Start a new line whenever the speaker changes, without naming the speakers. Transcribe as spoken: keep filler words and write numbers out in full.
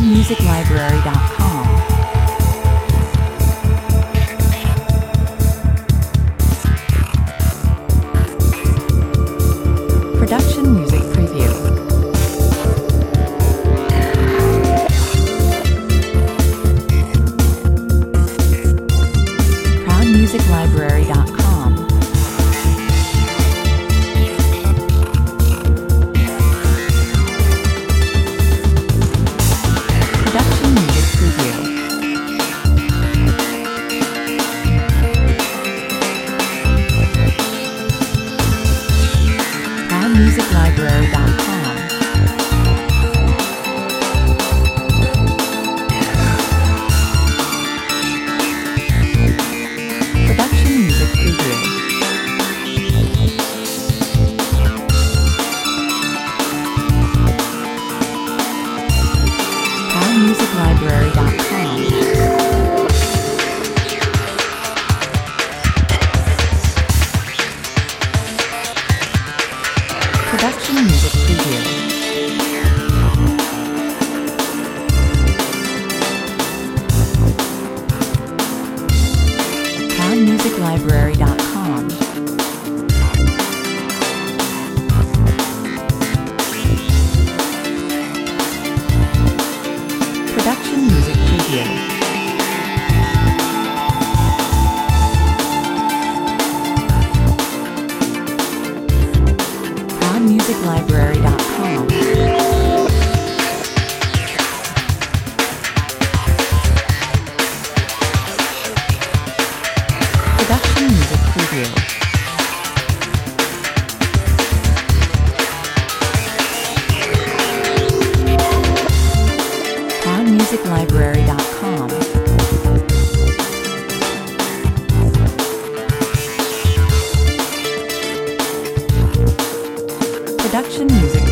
music library dot com. Production Music Preview. proud music library dot com. Production Music Preview. proud music library dot com. Production Music Preview. proud music library dot com. Production Music Preview. proud music library dot com. Production Music Preview. proud music library dot com. Production Music Preview. proud music library dot com. Production Music